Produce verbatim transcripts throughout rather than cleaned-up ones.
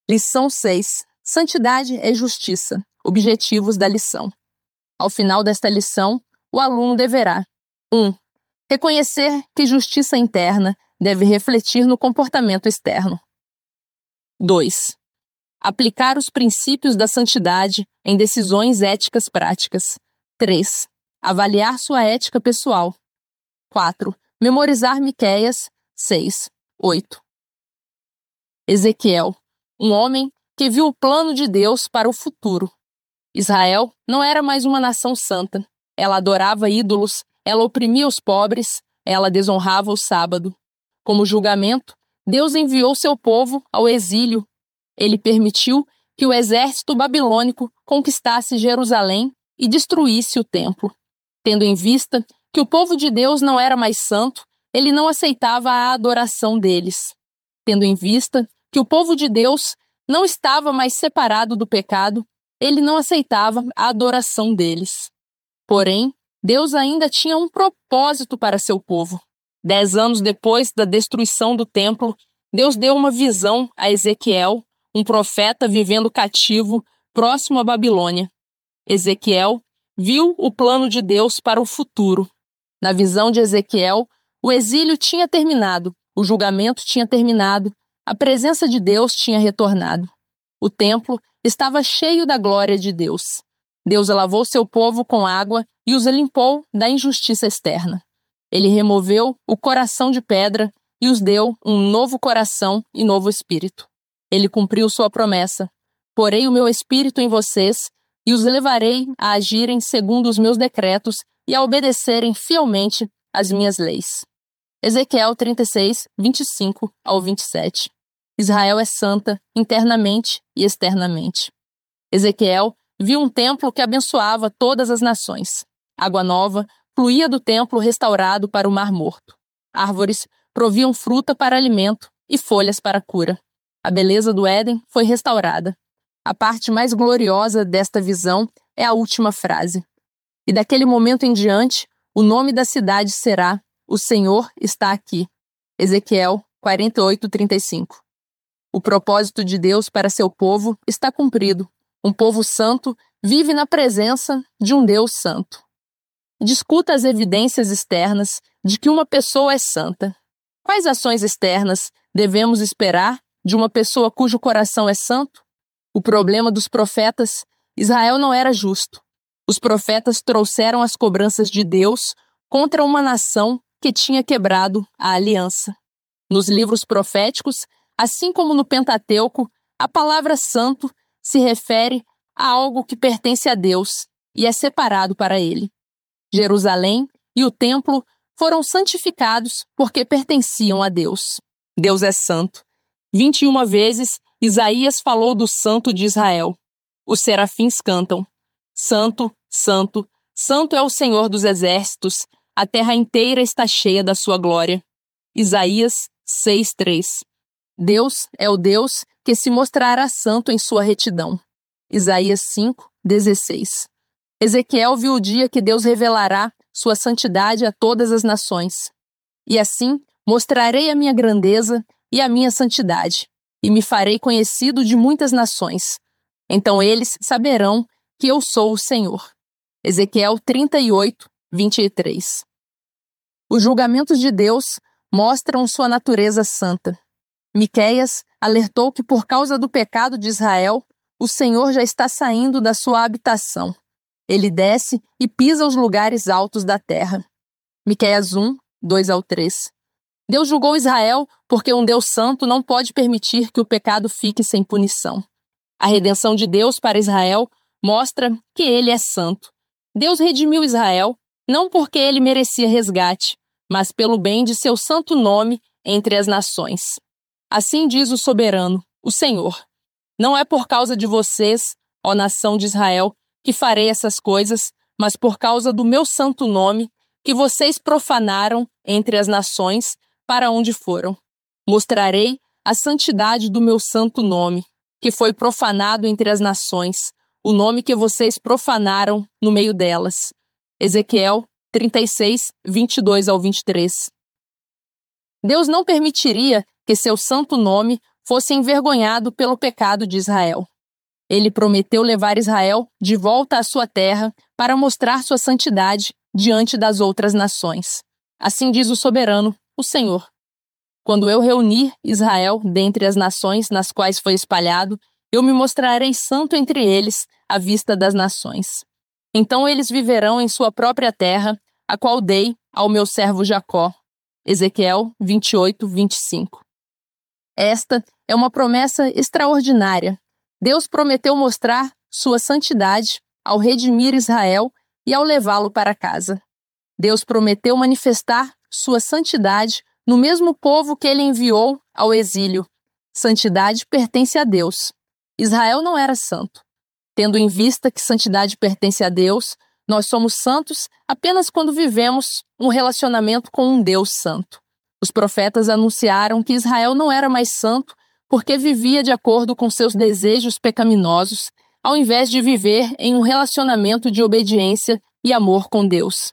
Lição seis. Santidade é justiça. Objetivos da lição. Ao final desta lição, o aluno deverá um. Reconhecer que justiça interna deve refletir no comportamento externo. dois. Aplicar os princípios da santidade em decisões éticas práticas. três. Avaliar sua ética pessoal. quatro. Memorizar Miqueias seis, oito. Ezequiel, um homem que viu o plano de Deus para o futuro. Israel não era mais uma nação santa. Ela adorava ídolos, ela oprimia os pobres, ela desonrava o sábado. Como julgamento, Deus enviou seu povo ao exílio. Ele permitiu que o exército babilônico conquistasse Jerusalém e destruísse o templo. Tendo em vista que o povo de Deus não era mais santo, ele não aceitava a adoração deles. Tendo em vista que o povo de Deus não estava mais separado do pecado, ele não aceitava a adoração deles. Porém, Deus ainda tinha um propósito para seu povo. Dez anos depois da destruição do templo, Deus deu uma visão a Ezequiel, um profeta vivendo cativo próximo à Babilônia. Ezequiel viu o plano de Deus para o futuro. Na visão de Ezequiel, o exílio tinha terminado, o julgamento tinha terminado, a presença de Deus tinha retornado. O templo estava cheio da glória de Deus. Deus lavou seu povo com água e os limpou da injustiça externa. Ele removeu o coração de pedra e os deu um novo coração e novo espírito. Ele cumpriu sua promessa. Porei o meu espírito em vocês e os levarei a agirem segundo os meus decretos e a obedecerem fielmente às minhas leis. Ezequiel trinta e seis, vinte e cinco ao vinte e sete. Israel é santa, internamente e externamente. Ezequiel viu um templo que abençoava todas as nações. Água nova fluía do templo restaurado para o Mar Morto. Árvores proviam fruta para alimento e folhas para cura. A beleza do Éden foi restaurada. A parte mais gloriosa desta visão é a última frase. E daquele momento em diante, o nome da cidade será O Senhor está aqui. Ezequiel quarenta e oito, trinta e cinco. O propósito de Deus para seu povo está cumprido. Um povo santo vive na presença de um Deus santo. Discuta as evidências externas de que uma pessoa é santa. Quais ações externas devemos esperar de uma pessoa cujo coração é santo? O problema dos profetas: Israel não era justo. Os profetas trouxeram as cobranças de Deus contra uma nação que tinha quebrado a aliança. Nos livros proféticos, assim como no Pentateuco, a palavra santo se refere a algo que pertence a Deus e é separado para ele. Jerusalém e o templo foram santificados porque pertenciam a Deus. Deus é santo. Vinte e uma vezes, Isaías falou do Santo de Israel. Os serafins cantam: Santo, Santo, Santo é o Senhor dos exércitos, a terra inteira está cheia da sua glória. Isaías seis, três. Deus é o Deus que se mostrará santo em sua retidão. Isaías cinco, dezesseis. Ezequiel viu o dia que Deus revelará sua santidade a todas as nações. E assim mostrarei a minha grandeza e a minha santidade, e me farei conhecido de muitas nações. Então eles saberão que eu sou o Senhor. Ezequiel trinta e oito, vinte e três. Os julgamentos de Deus mostram sua natureza santa. Miqueias alertou que por causa do pecado de Israel, o Senhor já está saindo da sua habitação. Ele desce e pisa os lugares altos da terra. Miqueias um, dois ao três. Deus julgou Israel porque um Deus santo não pode permitir que o pecado fique sem punição. A redenção de Deus para Israel mostra que ele é santo. Deus redimiu Israel não porque ele merecia resgate, mas pelo bem de seu santo nome entre as nações. Assim diz o soberano, o Senhor: não é por causa de vocês, ó nação de Israel, que farei essas coisas, mas por causa do meu santo nome, que vocês profanaram entre as nações para onde foram. Mostrarei a santidade do meu santo nome, que foi profanado entre as nações, o nome que vocês profanaram no meio delas. Ezequiel trinta e seis, vinte e dois ao vinte e três. Deus não permitiria que seu santo nome fosse envergonhado pelo pecado de Israel. Ele prometeu levar Israel de volta à sua terra para mostrar sua santidade diante das outras nações. Assim diz o soberano, o Senhor. Quando eu reunir Israel dentre as nações nas quais foi espalhado, eu me mostrarei santo entre eles à vista das nações. Então eles viverão em sua própria terra, a qual dei ao meu servo Jacó. Ezequiel vinte e oito, vinte e cinco. Esta é uma promessa extraordinária. Deus prometeu mostrar sua santidade ao redimir Israel e ao levá-lo para casa. Deus prometeu manifestar sua santidade no mesmo povo que ele enviou ao exílio. Santidade pertence a Deus. Israel não era santo. Tendo em vista que santidade pertence a Deus, nós somos santos apenas quando vivemos um relacionamento com um Deus santo. Os profetas anunciaram que Israel não era mais santo porque vivia de acordo com seus desejos pecaminosos, ao invés de viver em um relacionamento de obediência e amor com Deus.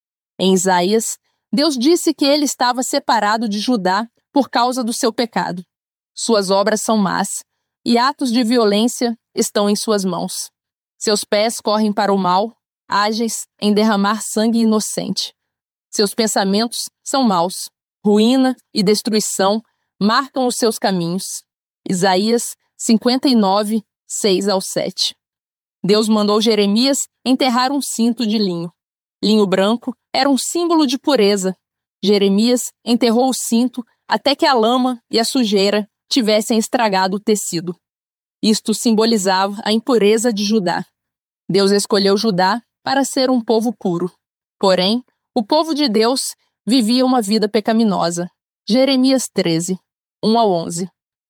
Em Isaías, Deus disse que ele estava separado de Judá por causa do seu pecado. Suas obras são más, e atos de violência estão em suas mãos. Seus pés correm para o mal, ágeis em derramar sangue inocente. Seus pensamentos são maus, ruína e destruição marcam os seus caminhos. Isaías cinquenta e nove, seis ao sete. Deus mandou Jeremias enterrar um cinto de linho. Linho branco era um símbolo de pureza. Jeremias enterrou o cinto até que a lama e a sujeira tivessem estragado o tecido. Isto simbolizava a impureza de Judá. Deus escolheu Judá para ser um povo puro. Porém, o povo de Deus vivia uma vida pecaminosa. Jeremias treze, um ao onze.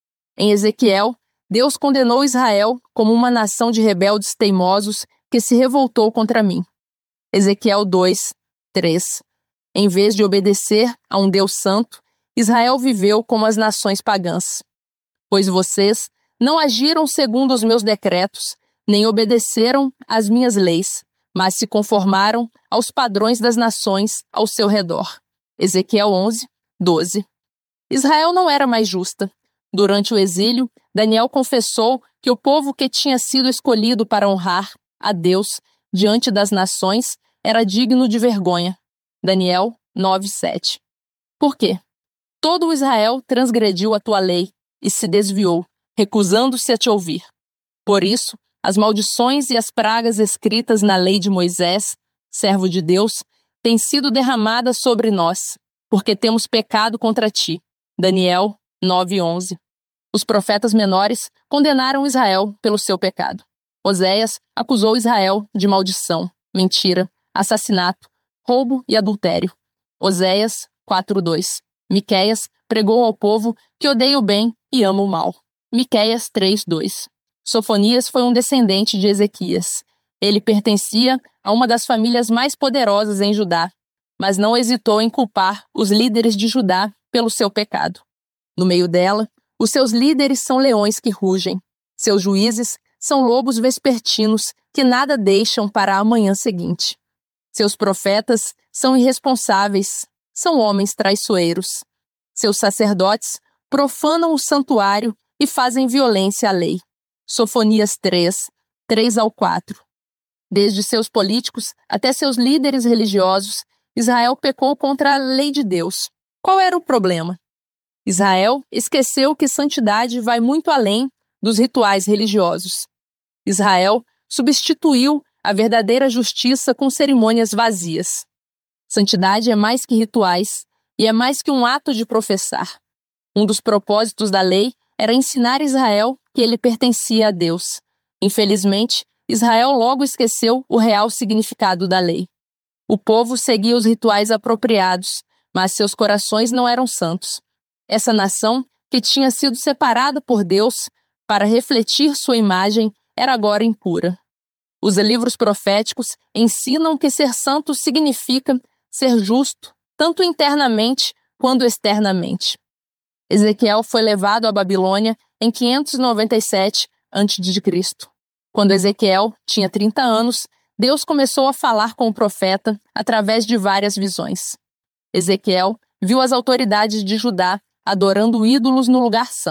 Em Ezequiel, Deus condenou Israel como uma nação de rebeldes teimosos que se revoltou contra mim. Ezequiel dois, três. Em vez de obedecer a um Deus santo, Israel viveu como as nações pagãs. Pois vocês não agiram segundo os meus decretos, nem obedeceram às minhas leis, mas se conformaram aos padrões das nações ao seu redor. Ezequiel onze, doze. Israel não era mais justa. Durante o exílio, Daniel confessou que o povo que tinha sido escolhido para honrar a Deus diante das nações era digno de vergonha. Daniel nove, sete. Por quê? Todo o Israel transgrediu a tua lei e se desviou, recusando-se a te ouvir. Por isso, as maldições e as pragas escritas na lei de Moisés, servo de Deus, têm sido derramadas sobre nós, porque temos pecado contra ti. Daniel nove, onze. Os profetas menores condenaram Israel pelo seu pecado. Oséias acusou Israel de maldição, mentira, assassinato, roubo e adultério. Oséias quatro, dois. Miqueias pregou ao povo que odeia o bem e ama o mal. Miqueias três, dois. Sofonias foi um descendente de Ezequias. Ele pertencia a uma das famílias mais poderosas em Judá, mas não hesitou em culpar os líderes de Judá pelo seu pecado. No meio dela, os seus líderes são leões que rugem. Seus juízes são lobos vespertinos que nada deixam para a manhã seguinte. Seus profetas são irresponsáveis, são homens traiçoeiros. Seus sacerdotes profanam o santuário e fazem violência à lei. Sofonias três, três ao quatro. Desde seus políticos até seus líderes religiosos, Israel pecou contra a lei de Deus. Qual era o problema? Israel esqueceu que santidade vai muito além dos rituais religiosos. Israel substituiu a verdadeira justiça com cerimônias vazias. Santidade é mais que rituais e é mais que um ato de professar. Um dos propósitos da lei era ensinar Israel que ele pertencia a Deus. Infelizmente, Israel logo esqueceu o real significado da lei. O povo seguia os rituais apropriados, mas seus corações não eram santos. Essa nação, que tinha sido separada por Deus para refletir sua imagem, era agora impura. Os livros proféticos ensinam que ser santo significa ser justo, tanto internamente quanto externamente. Ezequiel foi levado à Babilônia em quinhentos e noventa e sete antes de Cristo. Quando Ezequiel tinha trinta anos, Deus começou a falar com o profeta através de várias visões. Ezequiel viu as autoridades de Judá adorando ídolos no lugar santo.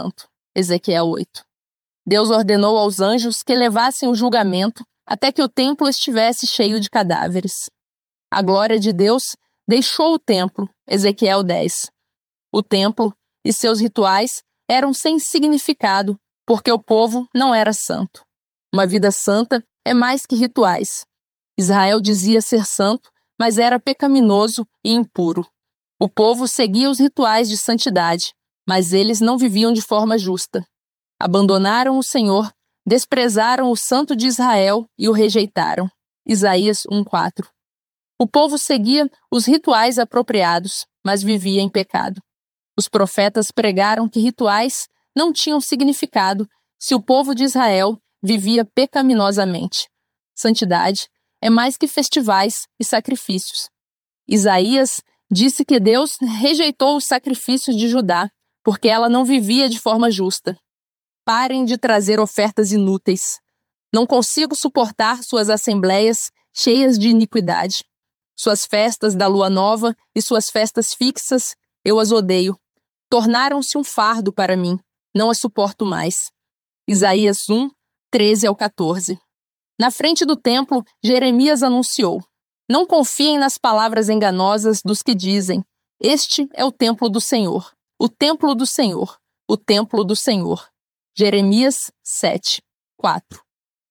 Ezequiel oito. Deus ordenou aos anjos que levassem o julgamento até que o templo estivesse cheio de cadáveres. A glória de Deus deixou o templo, Ezequiel dez. O templo e seus rituais eram sem significado, porque o povo não era santo. Uma vida santa é mais que rituais. Israel dizia ser santo, mas era pecaminoso e impuro. O povo seguia os rituais de santidade, mas eles não viviam de forma justa. Abandonaram o Senhor, desprezaram o Santo de Israel e o rejeitaram. Isaías um, quatro. O povo seguia os rituais apropriados, mas vivia em pecado. Os profetas pregaram que rituais não tinham significado se o povo de Israel vivia pecaminosamente. Santidade é mais que festivais e sacrifícios. Isaías disse que Deus rejeitou os sacrifícios de Judá, porque ela não vivia de forma justa. Parem de trazer ofertas inúteis. Não consigo suportar suas assembleias cheias de iniquidade. Suas festas da lua nova e suas festas fixas, eu as odeio. Tornaram-se um fardo para mim. Não as suporto mais. Isaías um, treze ao quatorze. Na frente do templo, Jeremias anunciou: não confiem nas palavras enganosas dos que dizem: este é o templo do Senhor, o templo do Senhor, o templo do Senhor. Jeremias sete, quatro.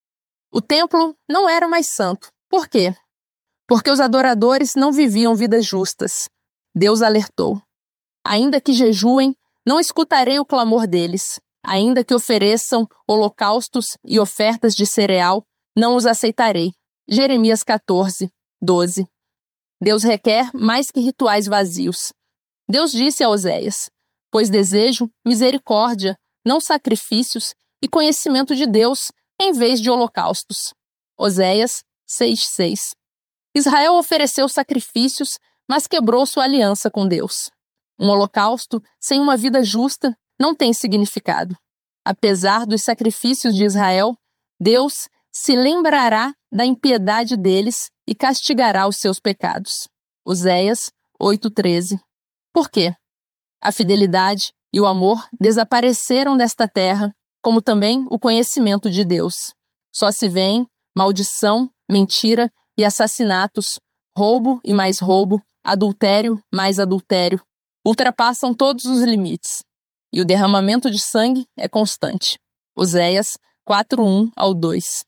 O templo não era mais santo. Por quê? Porque os adoradores não viviam vidas justas. Deus alertou: ainda que jejuem, não escutarei o clamor deles. Ainda que ofereçam holocaustos e ofertas de cereal, não os aceitarei. Jeremias quatorze, doze. Deus requer mais que rituais vazios. Deus disse a Oséias: pois desejo misericórdia, não sacrifícios, e conhecimento de Deus em vez de holocaustos. Oséias seis, seis. Israel ofereceu sacrifícios, mas quebrou sua aliança com Deus. Um holocausto sem uma vida justa não tem significado. Apesar dos sacrifícios de Israel, Deus se lembrará da impiedade deles e castigará os seus pecados. Oséias oito, treze. Por quê? A fidelidade e o amor desapareceram desta terra, como também o conhecimento de Deus. Só se vêem maldição, mentira e assassinatos, roubo e mais roubo, adultério mais adultério. Ultrapassam todos os limites. E o derramamento de sangue é constante. Oséias quatro, um ao dois.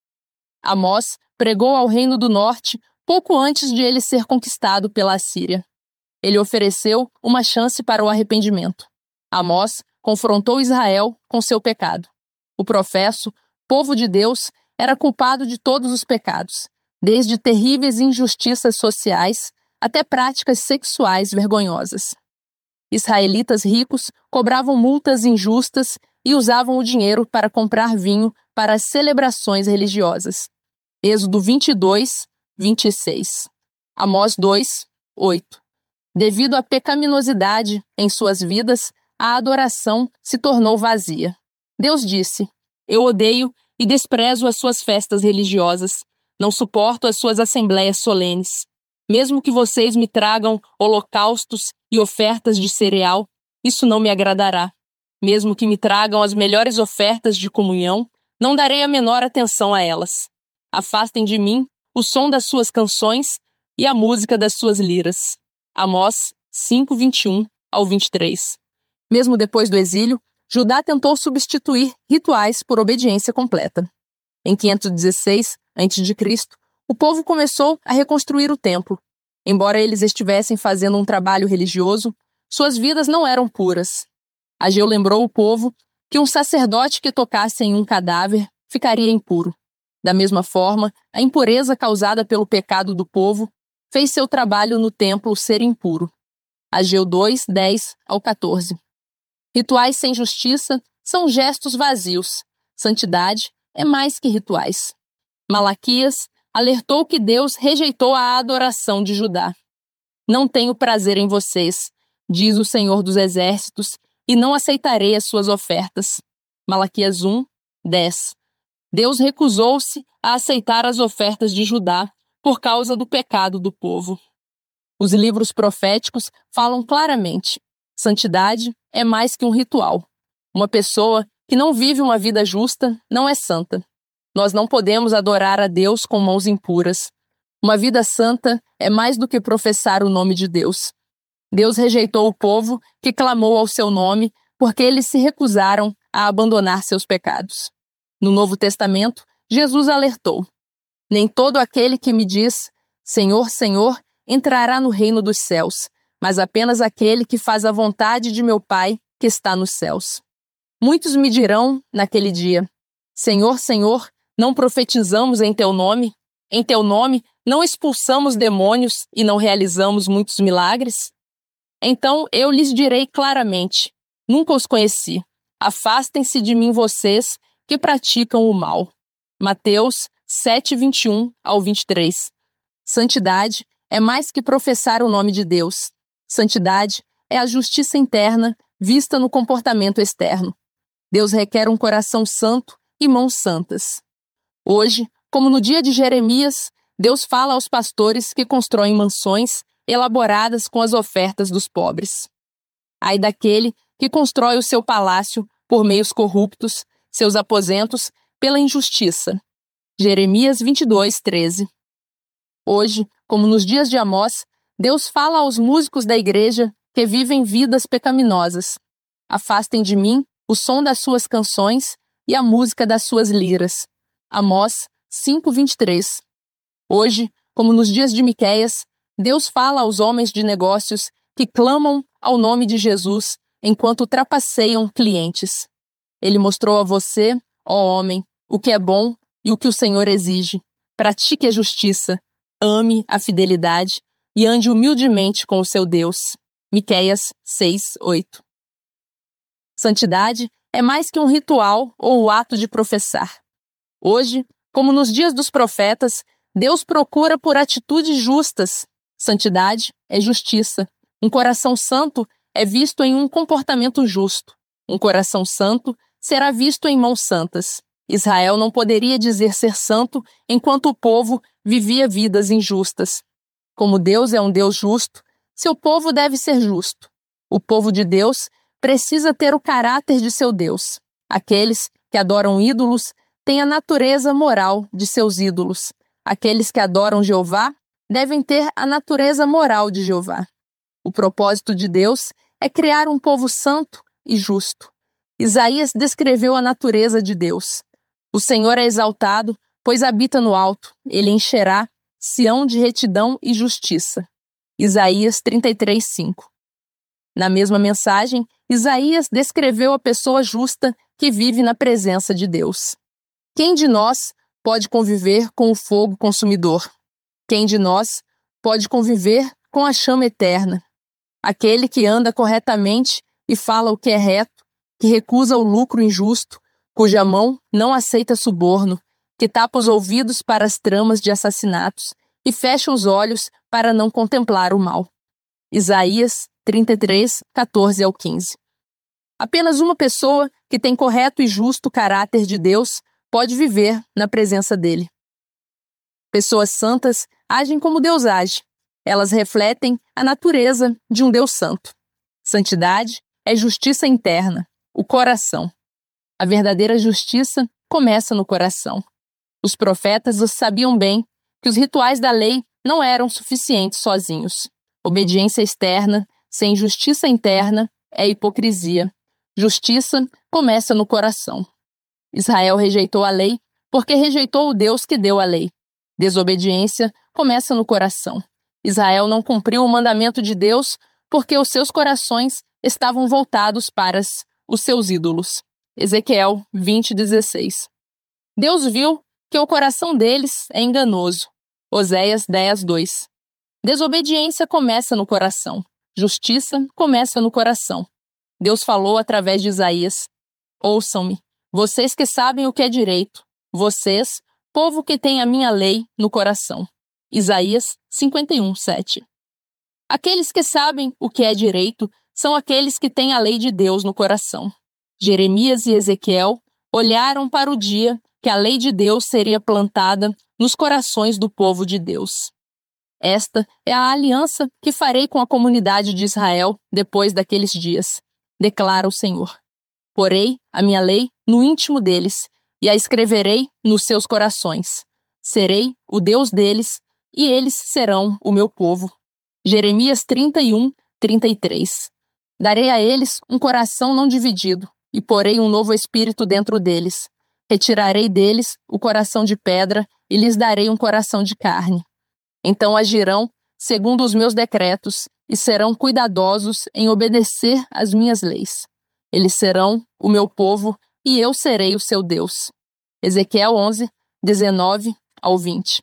Amós pregou ao reino do norte pouco antes de ele ser conquistado pela Assíria. Ele ofereceu uma chance para o arrependimento. Amós confrontou Israel com seu pecado. O professo, povo de Deus, era culpado de todos os pecados, desde terríveis injustiças sociais até práticas sexuais vergonhosas. Israelitas ricos cobravam multas injustas e usavam o dinheiro para comprar vinho para as celebrações religiosas. Êxodo vinte e dois, vinte e seis. Amós dois, oito. Devido à pecaminosidade em suas vidas, a adoração se tornou vazia. Deus disse: eu odeio e desprezo as suas festas religiosas. Não suporto as suas assembleias solenes. Mesmo que vocês me tragam holocaustos e ofertas de cereal, isso não me agradará. Mesmo que me tragam as melhores ofertas de comunhão, não darei a menor atenção a elas. Afastem de mim o som das suas canções e a música das suas liras. Amós cinco, vinte e um ao vinte e três. Mesmo depois do exílio, Judá tentou substituir rituais por obediência completa. Em quinhentos e dezesseis antes de Cristo, o povo começou a reconstruir o templo. Embora eles estivessem fazendo um trabalho religioso, suas vidas não eram puras. Ageu lembrou o povo que um sacerdote que tocasse em um cadáver ficaria impuro. Da mesma forma, a impureza causada pelo pecado do povo fez seu trabalho no templo ser impuro. Ageu dois, dez ao quatorze. Rituais sem justiça são gestos vazios. Santidade é mais que rituais. Malaquias alertou que Deus rejeitou a adoração de Judá. Não tenho prazer em vocês, diz o Senhor dos Exércitos, e não aceitarei as suas ofertas. Malaquias um, dez. Deus recusou-se a aceitar as ofertas de Judá por causa do pecado do povo. Os livros proféticos falam claramente: santidade é mais que um ritual. Uma pessoa que não vive uma vida justa não é santa. Nós não podemos adorar a Deus com mãos impuras. Uma vida santa é mais do que professar o nome de Deus. Deus rejeitou o povo que clamou ao seu nome porque eles se recusaram a abandonar seus pecados. No Novo Testamento, Jesus alertou: nem todo aquele que me diz, Senhor, Senhor, entrará no reino dos céus, mas apenas aquele que faz a vontade de meu Pai que está nos céus. Muitos me dirão naquele dia: Senhor, Senhor, não profetizamos em teu nome? Em teu nome não expulsamos demônios e não realizamos muitos milagres? Então eu lhes direi claramente: nunca os conheci. Afastem-se de mim vocês que praticam o mal. Mateus sete, vinte e um ao vinte e três. Santidade é mais que professar o nome de Deus. Santidade é a justiça interna vista no comportamento externo. Deus requer um coração santo e mãos santas. Hoje, como no dia de Jeremias, Deus fala aos pastores que constroem mansões elaboradas com as ofertas dos pobres. Ai daquele que constrói o seu palácio por meios corruptos, seus aposentos pela injustiça. Jeremias vinte e dois, treze. Hoje, como nos dias de Amós, Deus fala aos músicos da igreja que vivem vidas pecaminosas. Afastem de mim o som das suas canções e a música das suas liras. Amós cinco, vinte e três. Hoje, como nos dias de Miqueias, Deus fala aos homens de negócios que clamam ao nome de Jesus enquanto trapaceiam clientes. Ele mostrou a você, ó homem, o que é bom e o que o Senhor exige. Pratique a justiça, ame a fidelidade e ande humildemente com o seu Deus. Miqueias seis, oito. Santidade é mais que um ritual ou o ato de professar. Hoje, como nos dias dos profetas, Deus procura por atitudes justas. Santidade é justiça. Um coração santo é visto em um comportamento justo. Um coração santo será visto em mãos santas. Israel não poderia dizer ser santo enquanto o povo vivia vidas injustas. Como Deus é um Deus justo, seu povo deve ser justo. O povo de Deus precisa ter o caráter de seu Deus. Aqueles que adoram ídolos têm a natureza moral de seus ídolos. Aqueles que adoram Jeová devem ter a natureza moral de Jeová. O propósito de Deus é criar um povo santo e justo. Isaías descreveu a natureza de Deus. O Senhor é exaltado, pois habita no alto. Ele encherá Sião de retidão e justiça. Isaías trinta e três, cinco. Na mesma mensagem, Isaías descreveu a pessoa justa que vive na presença de Deus. Quem de nós pode conviver com o fogo consumidor? Quem de nós pode conviver com a chama eterna? Aquele que anda corretamente e fala o que é reto, que recusa o lucro injusto, cuja mão não aceita suborno, que tapa os ouvidos para as tramas de assassinatos e fecha os olhos para não contemplar o mal. Isaías trinta e três, quatorze ao quinze. Apenas uma pessoa que tem correto e justo caráter de Deus pode viver na presença dele. Pessoas santas agem como Deus age. Elas refletem a natureza de um Deus santo. Santidade é justiça interna, o coração. A verdadeira justiça começa no coração. Os profetas sabiam bem que os rituais da lei não eram suficientes sozinhos. Obediência externa, sem justiça interna, é hipocrisia. Justiça começa no coração. Israel rejeitou a lei porque rejeitou o Deus que deu a lei. Desobediência começa no coração. Israel não cumpriu o mandamento de Deus porque os seus corações estavam voltados para os seus ídolos. Ezequiel vinte, dezesseis. Deus viu que o coração deles é enganoso. Oséias dez, dois. Desobediência começa no coração. Justiça começa no coração. Deus falou através de Isaías: ouçam-me, vocês que sabem o que é direito, vocês, povo que tem a minha lei no coração. Isaías cinquenta e um, sete. Aqueles que sabem o que é direito são aqueles que têm a lei de Deus no coração. Jeremias e Ezequiel olharam para o dia que a lei de Deus seria plantada nos corações do povo de Deus. Esta é a aliança que farei com a comunidade de Israel depois daqueles dias, declara o Senhor. Porei a minha lei no íntimo deles e a escreverei nos seus corações. Serei o Deus deles e eles serão o meu povo. Jeremias trinta e um, trinta e três. Darei a eles um coração não dividido e porei um novo espírito dentro deles. Retirarei deles o coração de pedra e lhes darei um coração de carne. Então agirão segundo os meus decretos e serão cuidadosos em obedecer às minhas leis. Eles serão o meu povo e eu serei o seu Deus. Ezequiel onze, dezenove ao vinte.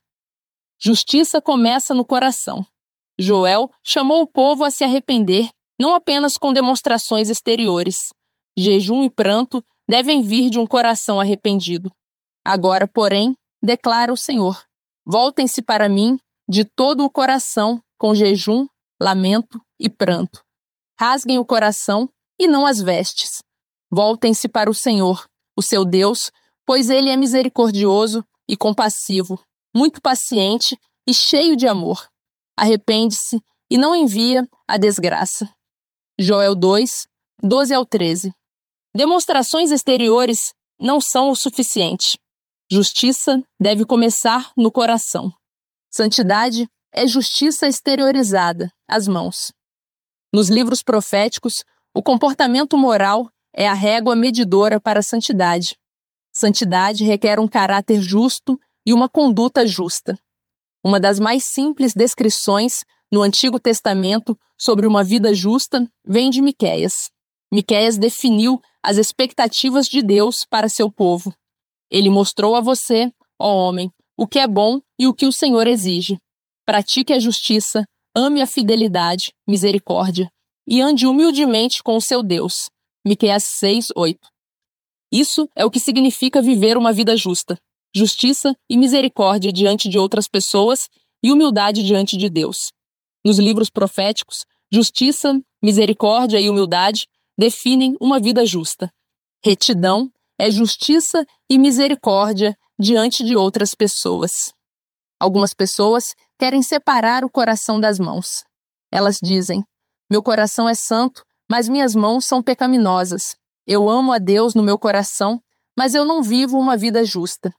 Justiça começa no coração. Joel chamou o povo a se arrepender, não apenas com demonstrações exteriores. Jejum e pranto devem vir de um coração arrependido. Agora, porém, declara o Senhor: voltem-se para mim de todo o coração, com jejum, lamento e pranto. Rasguem o coração e não as vestes. Voltem-se para o Senhor, o seu Deus, pois ele é misericordioso e compassivo, muito paciente e cheio de amor. Arrepende-se e não envia a desgraça. Joel dois, doze ao treze. Demonstrações exteriores não são o suficiente. Justiça deve começar no coração. Santidade é justiça exteriorizada, às mãos. Nos livros proféticos, o comportamento moral é a régua medidora para a santidade. Santidade requer um caráter justo e uma conduta justa. Uma das mais simples descrições no Antigo Testamento sobre uma vida justa vem de Miqueias. Miqueias definiu as expectativas de Deus para seu povo. Ele mostrou a você, ó homem, o que é bom e o que o Senhor exige. Pratique a justiça, ame a fidelidade, misericórdia, e ande humildemente com o seu Deus. Miqueias seis, oito. Isso é o que significa viver uma vida justa. Justiça e misericórdia diante de outras pessoas e humildade diante de Deus. Nos livros proféticos, justiça, misericórdia e humildade definem uma vida justa. Retidão é justiça e misericórdia diante de outras pessoas. Algumas pessoas querem separar o coração das mãos. Elas dizem: meu coração é santo, mas minhas mãos são pecaminosas. Eu amo a Deus no meu coração, mas eu não vivo uma vida justa.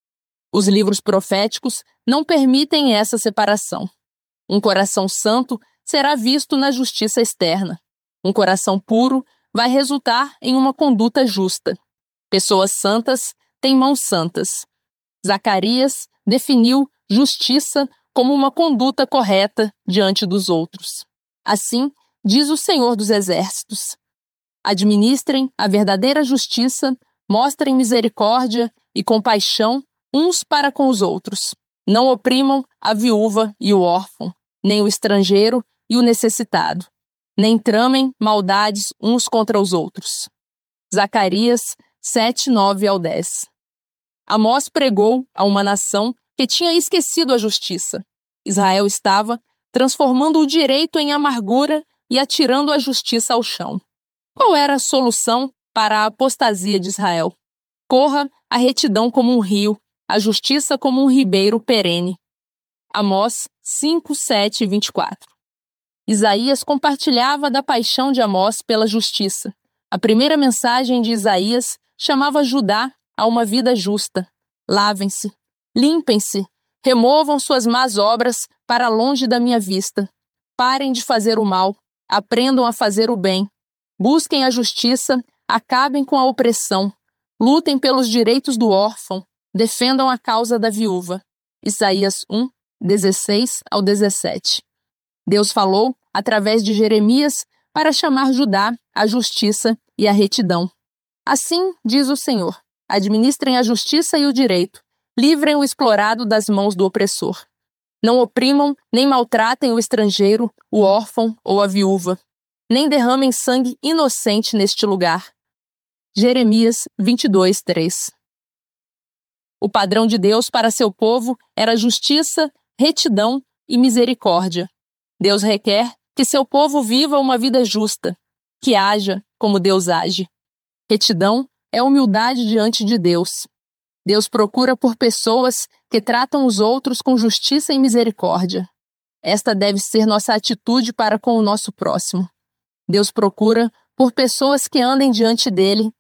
Os livros proféticos não permitem essa separação. Um coração santo será visto na justiça externa. Um coração puro vai resultar em uma conduta justa. Pessoas santas têm mãos santas. Zacarias definiu justiça como uma conduta correta diante dos outros. Assim, diz o Senhor dos Exércitos: administrem a verdadeira justiça, mostrem misericórdia e compaixão uns para com os outros. Não oprimam a viúva e o órfão, nem o estrangeiro e o necessitado. Nem tramem maldades uns contra os outros. Zacarias sete, nove ao dez. Amós pregou a uma nação que tinha esquecido a justiça. Israel estava transformando o direito em amargura e atirando a justiça ao chão. Qual era a solução para a apostasia de Israel? Corra a retidão como um rio, a justiça como um ribeiro perene. Amós cinco, sete e vinte e quatro. Isaías compartilhava da paixão de Amós pela justiça. A primeira mensagem de Isaías chamava Judá a uma vida justa. Lavem-se, limpem-se, removam suas más obras para longe da minha vista. Parem de fazer o mal, aprendam a fazer o bem. Busquem a justiça, acabem com a opressão. Lutem pelos direitos do órfão, defendam a causa da viúva. Isaías um, dezesseis ao dezessete. Deus falou, através de Jeremias, para chamar Judá à justiça e à retidão. Assim, diz o Senhor, administrem a justiça e o direito, livrem o explorado das mãos do opressor. Não oprimam nem maltratem o estrangeiro, o órfão ou a viúva. Nem derramem sangue inocente neste lugar. Jeremias vinte e dois, três. O padrão de Deus para seu povo era justiça, retidão e misericórdia. Deus requer que seu povo viva uma vida justa, que haja como Deus age. Retidão é humildade diante de Deus. Deus procura por pessoas que tratam os outros com justiça e misericórdia. Esta deve ser nossa atitude para com o nosso próximo. Deus procura por pessoas que andem diante dele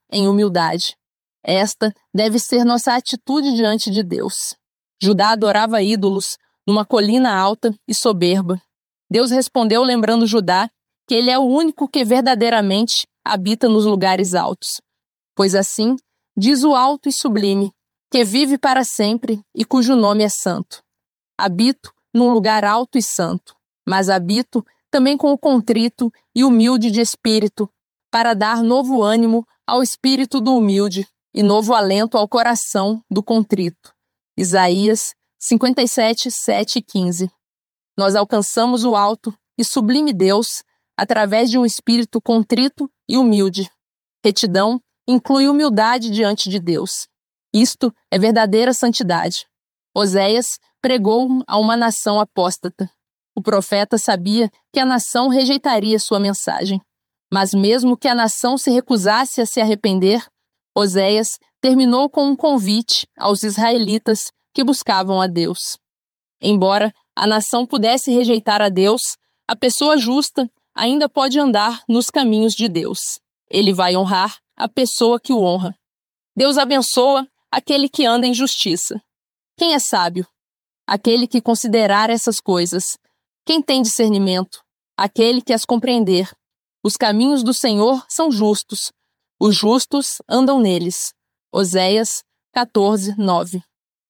em humildade. Esta deve ser nossa atitude diante de Deus. Judá adorava ídolos numa colina alta e soberba. Deus respondeu lembrando Judá que ele é o único que verdadeiramente habita nos lugares altos. Pois assim, diz o alto e sublime, que vive para sempre e cujo nome é santo. Habito num lugar alto e santo, mas habito também com o contrito e humilde de espírito, para dar novo ânimo ao espírito do humilde e novo alento ao coração do contrito. Isaías cinquenta e sete, sete e quinze. Nós alcançamos o alto e sublime Deus através de um espírito contrito e humilde. Retidão inclui humildade diante de Deus. Isto é verdadeira santidade. Oséias pregou a uma nação apóstata. O profeta sabia que a nação rejeitaria sua mensagem. Mas mesmo que a nação se recusasse a se arrepender, Oséias terminou com um convite aos israelitas que buscavam a Deus. Embora a nação pudesse rejeitar a Deus, a pessoa justa ainda pode andar nos caminhos de Deus. Ele vai honrar a pessoa que o honra. Deus abençoa aquele que anda em justiça. Quem é sábio? Aquele que considerar essas coisas. Quem tem discernimento? Aquele que as compreender. Os caminhos do Senhor são justos. Os justos andam neles. Oséias quatorze, nove.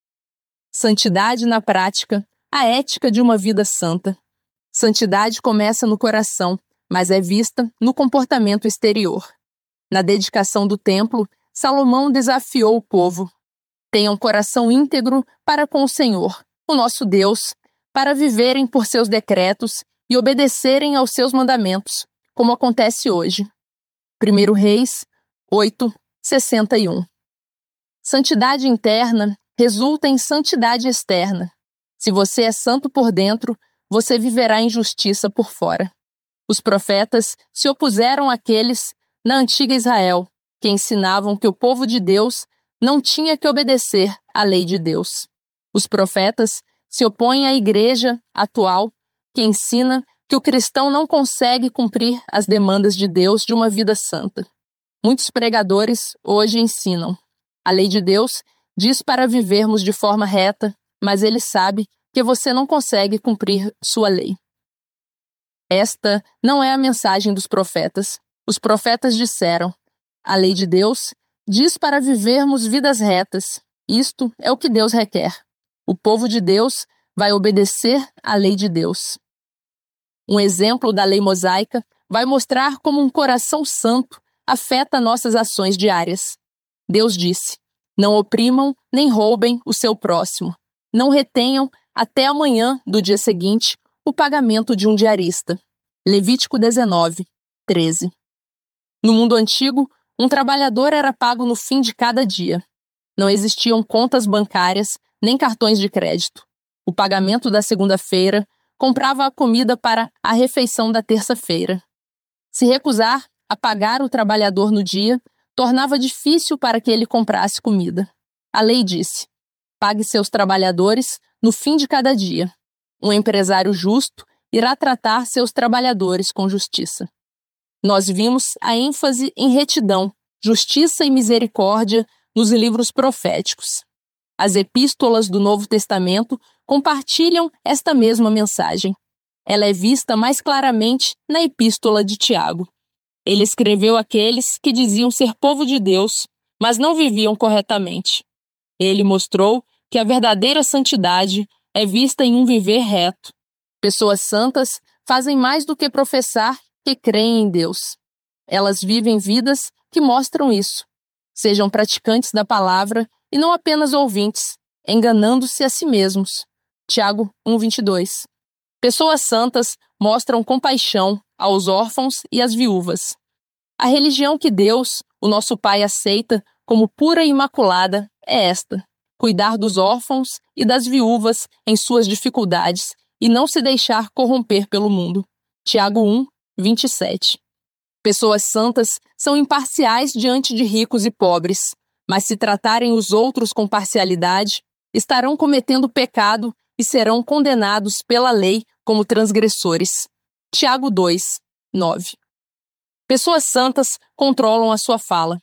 Santidade na prática, a ética de uma vida santa. Santidade começa no coração, mas é vista no comportamento exterior. Na dedicação do templo, Salomão desafiou o povo. Tenham coração íntegro para com o Senhor, o nosso Deus, para viverem por seus decretos e obedecerem aos seus mandamentos, como acontece hoje. primeiro Reis oito, sessenta e um. Santidade interna resulta em santidade externa. Se você é santo por dentro, você viverá em justiça por fora. Os profetas se opuseram àqueles na antiga Israel, que ensinavam que o povo de Deus não tinha que obedecer à lei de Deus. Os profetas se opõem à igreja atual, que ensina que o cristão não consegue cumprir as demandas de Deus de uma vida santa. Muitos pregadores hoje ensinam: a lei de Deus diz para vivermos de forma reta, mas ele sabe que você não consegue cumprir sua lei. Esta não é a mensagem dos profetas. Os profetas disseram: a lei de Deus diz para vivermos vidas retas. Isto é o que Deus requer. O povo de Deus vai obedecer à lei de Deus. Um exemplo da lei mosaica vai mostrar como um coração santo afeta nossas ações diárias. Deus disse: não oprimam nem roubem o seu próximo. Não retenham até amanhã do dia seguinte o pagamento de um diarista. Levítico dezenove, treze. No mundo antigo, um trabalhador era pago no fim de cada dia. Não existiam contas bancárias nem cartões de crédito. O pagamento da segunda-feira comprava a comida para a refeição da terça-feira. Se recusar a pagar o trabalhador no dia, tornava difícil para que ele comprasse comida. A lei disse: pague seus trabalhadores no fim de cada dia. Um empresário justo irá tratar seus trabalhadores com justiça. Nós vimos a ênfase em retidão, justiça e misericórdia nos livros proféticos. As epístolas do Novo Testamento compartilham esta mesma mensagem. Ela é vista mais claramente na epístola de Tiago. Ele escreveu àqueles que diziam ser povo de Deus, mas não viviam corretamente. Ele mostrou que a verdadeira santidade é vista em um viver reto. Pessoas santas fazem mais do que professar que creem em Deus. Elas vivem vidas que mostram isso. Sejam praticantes da palavra e não apenas ouvintes, enganando-se a si mesmos. Tiago um, vinte e dois. Pessoas santas mostram compaixão aos órfãos e às viúvas. A religião que Deus, o nosso Pai, aceita como pura e imaculada é esta: cuidar dos órfãos e das viúvas em suas dificuldades e não se deixar corromper pelo mundo. Tiago um, vinte e sete. Pessoas santas são imparciais diante de ricos e pobres, mas se tratarem os outros com parcialidade, estarão cometendo pecado e serão condenados pela lei como transgressores. Tiago dois, nove. Pessoas santas controlam a sua fala.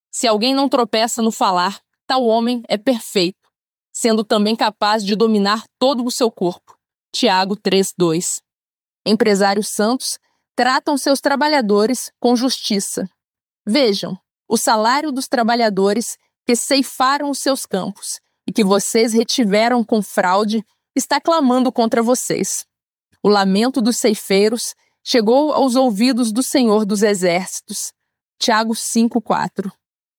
Se alguém não tropeça no falar, tal homem é perfeito, sendo também capaz de dominar todo o seu corpo. Tiago três, dois. Empresários santos tratam seus trabalhadores com justiça. Vejam, o salário dos trabalhadores que ceifaram os seus campos e que vocês retiveram com fraude está clamando contra vocês. O lamento dos ceifeiros chegou aos ouvidos do Senhor dos Exércitos. Tiago cinco, quatro.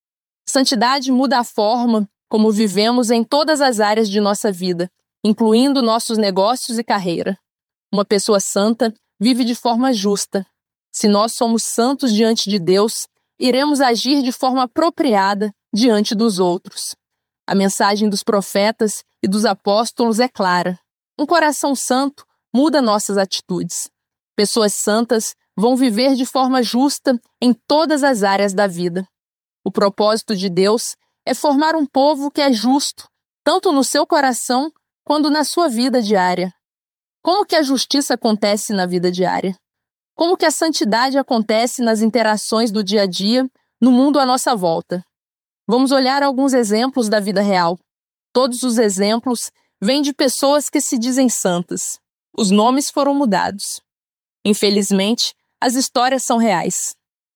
Santidade muda a forma como vivemos em todas as áreas de nossa vida, incluindo nossos negócios e carreira. Uma pessoa santa vive de forma justa. Se nós somos santos diante de Deus, iremos agir de forma apropriada diante dos outros. A mensagem dos profetas e dos apóstolos é clara. Um coração santo muda nossas atitudes. Pessoas santas vão viver de forma justa em todas as áreas da vida. O propósito de Deus é formar um povo que é justo, tanto no seu coração quanto na sua vida diária. Como que a justiça acontece na vida diária? Como que a santidade acontece nas interações do dia a dia, no mundo à nossa volta? Vamos olhar alguns exemplos da vida real. Todos os exemplos vêm de pessoas que se dizem santas. Os nomes foram mudados. Infelizmente, as histórias são reais.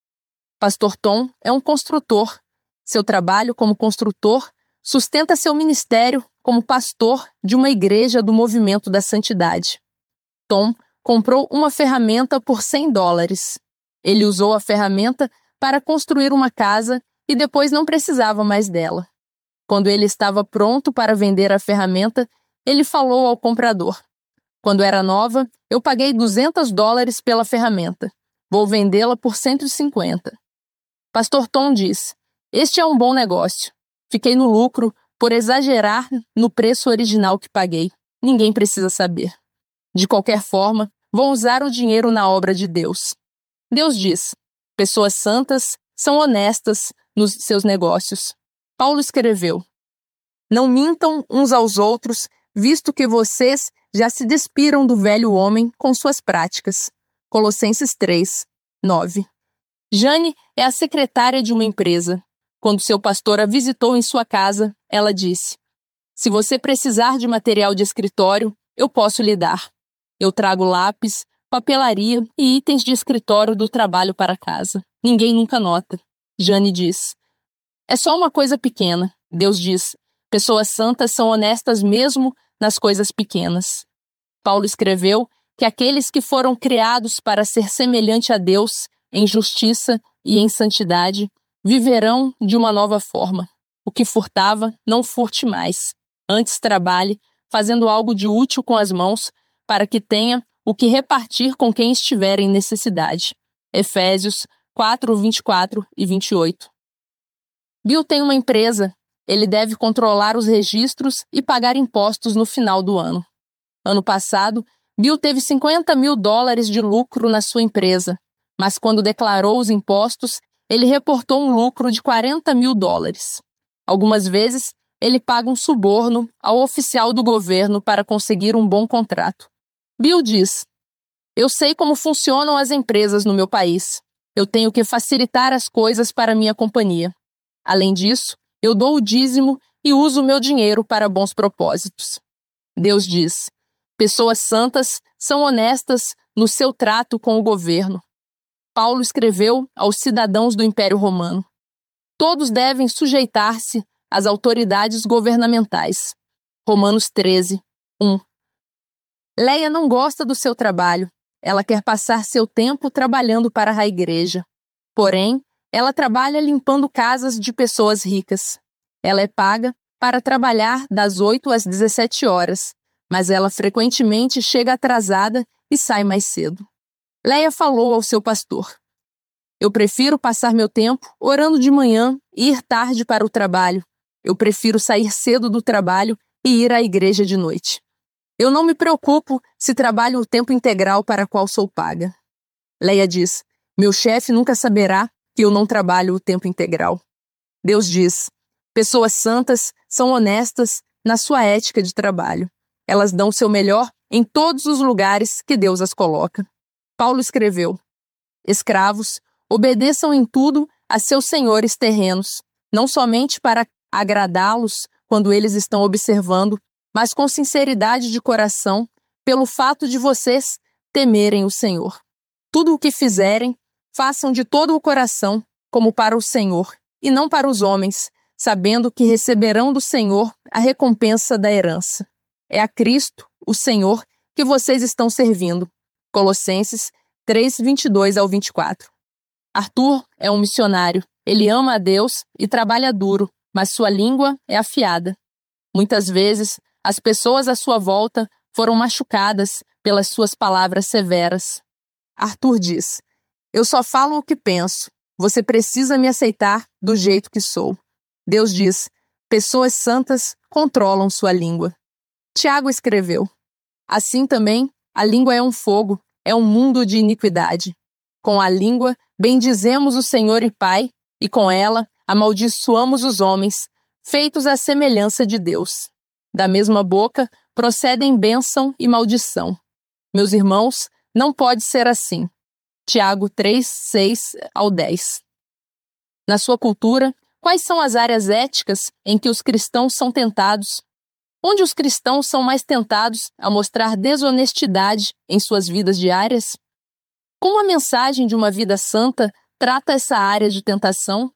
Pastor Tom é um construtor. Seu trabalho como construtor sustenta seu ministério como pastor de uma igreja do movimento da santidade. Tom comprou uma ferramenta por cem dólares. Ele usou a ferramenta para construir uma casa e depois não precisava mais dela. Quando ele estava pronto para vender a ferramenta, ele falou ao comprador: "Quando era nova, eu paguei duzentos dólares pela ferramenta. Vou vendê-la por cento e cinquenta. Pastor Tom diz: "Este é um bom negócio. Fiquei no lucro por exagerar no preço original que paguei. Ninguém precisa saber. De qualquer forma, vou usar o dinheiro na obra de Deus." Deus diz: pessoas santas são honestas nos seus negócios. Paulo escreveu: "Não mintam uns aos outros, visto que vocês já se despiram do velho homem com suas práticas." Colossenses três, nove. Jane é a secretária de uma empresa. Quando seu pastor a visitou em sua casa, ela disse: "Se você precisar de material de escritório, eu posso lhe dar. Eu trago lápis, papelaria e itens de escritório do trabalho para casa. Ninguém nunca nota." Jane diz: "É só uma coisa pequena." Deus diz: pessoas santas são honestas mesmo nas coisas pequenas. Paulo escreveu que aqueles que foram criados para ser semelhante a Deus em justiça e em santidade viverão de uma nova forma. O que furtava, não furte mais. Antes trabalhe, fazendo algo de útil com as mãos, para que tenha o que repartir com quem estiver em necessidade. Efésios quatro, vinte e quatro e vinte e oito. Bill tem uma empresa. Ele deve controlar os registros e pagar impostos no final do ano. Ano passado, Bill teve cinquenta mil dólares de lucro na sua empresa, mas quando declarou os impostos, ele reportou um lucro de quarenta mil dólares. Algumas vezes, ele paga um suborno ao oficial do governo para conseguir um bom contrato. Bill diz: "Eu sei como funcionam as empresas no meu país. Eu tenho que facilitar as coisas para minha companhia. Além disso, eu dou o dízimo e uso o meu dinheiro para bons propósitos." Deus diz: pessoas santas são honestas no seu trato com o governo. Paulo escreveu aos cidadãos do Império Romano: todos devem sujeitar-se às autoridades governamentais. Romanos treze, um. Leia não gosta do seu trabalho. Ela quer passar seu tempo trabalhando para a igreja. Porém, ela trabalha limpando casas de pessoas ricas. Ela é paga para trabalhar das oito às dezessete horas, mas ela frequentemente chega atrasada e sai mais cedo. Leia falou ao seu pastor: "Eu prefiro passar meu tempo orando de manhã e ir tarde para o trabalho. Eu prefiro sair cedo do trabalho e ir à igreja de noite. Eu não me preocupo se trabalho o tempo integral para qual sou paga." Leia diz: "Meu chefe nunca saberá que eu não trabalho o tempo integral." Deus diz: pessoas santas são honestas na sua ética de trabalho. Elas dão o seu melhor em todos os lugares que Deus as coloca. Paulo escreveu: "Escravos, obedeçam em tudo a seus senhores terrenos, não somente para agradá-los quando eles estão observando, mas com sinceridade de coração, pelo fato de vocês temerem o Senhor. Tudo o que fizerem, façam de todo o coração, como para o Senhor, e não para os homens, sabendo que receberão do Senhor a recompensa da herança. É a Cristo, o Senhor, que vocês estão servindo. Colossenses três, vinte e dois ao vinte e quatro. Arthur é um missionário. Ele ama a Deus e trabalha duro, mas sua língua é afiada. Muitas vezes, as pessoas à sua volta foram machucadas pelas suas palavras severas. Arthur diz: "Eu só falo o que penso. Você precisa me aceitar do jeito que sou." Deus diz: "Pessoas santas controlam sua língua." Tiago escreveu: "Assim também, a língua é um fogo, é um mundo de iniquidade. Com a língua, bendizemos o Senhor e Pai, e com ela, amaldiçoamos os homens, feitos à semelhança de Deus. Da mesma boca, procedem bênção e maldição. Meus irmãos, não pode ser assim." Tiago três, seis ao dez. Na sua cultura, quais são as áreas éticas em que os cristãos são tentados? Onde os cristãos são mais tentados a mostrar desonestidade em suas vidas diárias? Como a mensagem de uma vida santa trata essa área de tentação?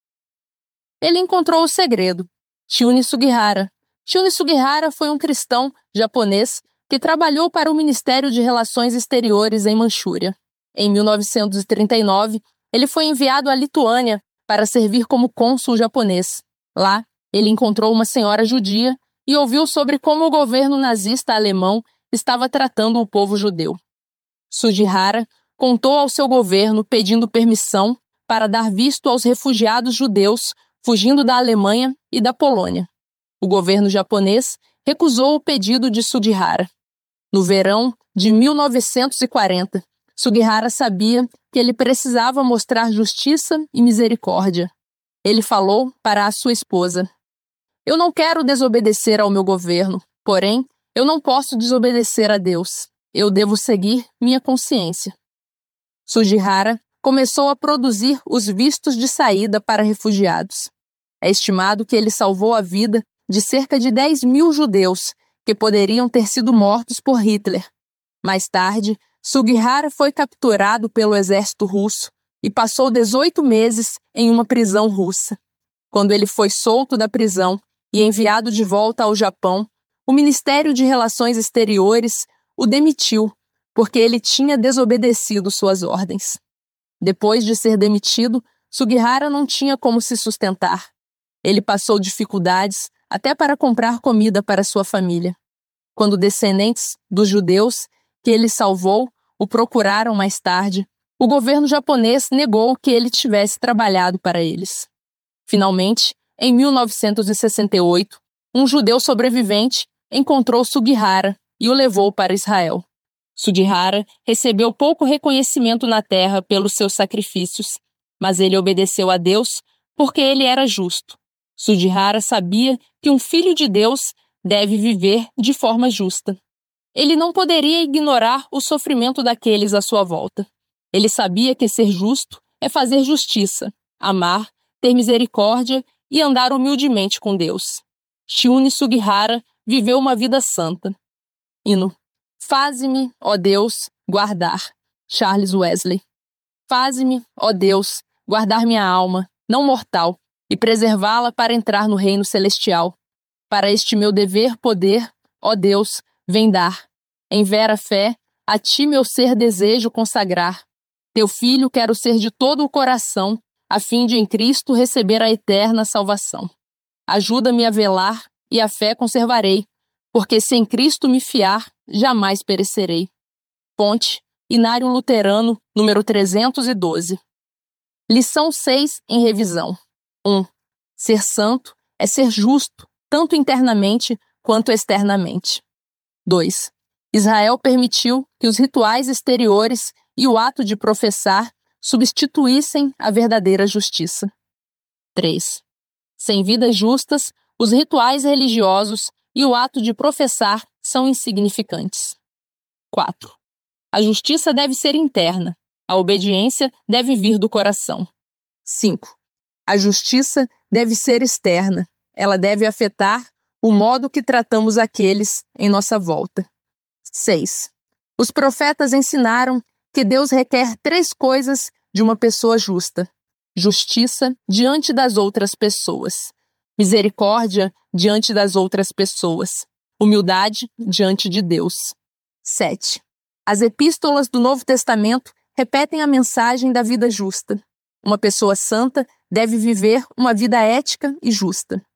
Ele encontrou o segredo. Shunni Sugihara. Shunni Sugihara foi um cristão japonês que trabalhou para o Ministério de Relações Exteriores em Manchúria. Em mil novecentos e trinta e nove, ele foi enviado à Lituânia para servir como cônsul japonês. Lá, ele encontrou uma senhora judia e ouviu sobre como o governo nazista alemão estava tratando o povo judeu. Sugihara contou ao seu governo pedindo permissão para dar visto aos refugiados judeus fugindo da Alemanha e da Polônia. O governo japonês recusou o pedido de Sugihara. No verão de mil novecentos e quarenta, Sugihara sabia que ele precisava mostrar justiça e misericórdia. Ele falou para a sua esposa: "Eu não quero desobedecer ao meu governo, porém, eu não posso desobedecer a Deus. Eu devo seguir minha consciência." Sugihara começou a produzir os vistos de saída para refugiados. É estimado que ele salvou a vida de cerca de dez mil judeus que poderiam ter sido mortos por Hitler. Mais tarde, Sugihara foi capturado pelo exército russo e passou dezoito meses em uma prisão russa. Quando ele foi solto da prisão e enviado de volta ao Japão, o Ministério de Relações Exteriores o demitiu porque ele tinha desobedecido suas ordens. Depois de ser demitido, Sugihara não tinha como se sustentar. Ele passou dificuldades até para comprar comida para sua família. Quando descendentes dos judeus que ele salvou o procuraram mais tarde, o governo japonês negou que ele tivesse trabalhado para eles. Finalmente, em mil novecentos e sessenta e oito, um judeu sobrevivente encontrou Sugihara e o levou para Israel. Sugihara recebeu pouco reconhecimento na terra pelos seus sacrifícios, mas ele obedeceu a Deus porque ele era justo. Sugihara sabia que um filho de Deus deve viver de forma justa. Ele não poderia ignorar o sofrimento daqueles à sua volta. Ele sabia que ser justo é fazer justiça, amar, ter misericórdia e andar humildemente com Deus. Shunni Sugihara viveu uma vida santa. Hino. Faze-me, ó Deus, guardar. Charles Wesley. Faze-me, ó Deus, guardar minha alma, não mortal, e preservá-la para entrar no reino celestial. Para este meu dever poder, ó Deus, vem dar. Em vera fé, a ti meu ser desejo consagrar. Teu filho quero ser de todo o coração, a fim de em Cristo receber a eterna salvação. Ajuda-me a velar e a fé conservarei, porque se em Cristo me fiar, jamais perecerei. Fonte, Inário Luterano, número trezentos e doze. Lição seis em revisão. um. Ser santo é ser justo, tanto internamente quanto externamente. dois. Israel permitiu que os rituais exteriores e o ato de professar substituíssem a verdadeira justiça. três. Sem vidas justas, os rituais religiosos e o ato de professar são insignificantes. quatro. A justiça deve ser interna. A obediência deve vir do coração. cinco. A justiça deve ser externa. Ela deve afetar o modo que tratamos aqueles em nossa volta. seis. Os profetas ensinaram que Deus requer três coisas de uma pessoa justa: justiça diante das outras pessoas, misericórdia diante das outras pessoas, humildade diante de Deus. sete. As epístolas do Novo Testamento repetem a mensagem da vida justa. Uma pessoa santa deve viver uma vida ética e justa.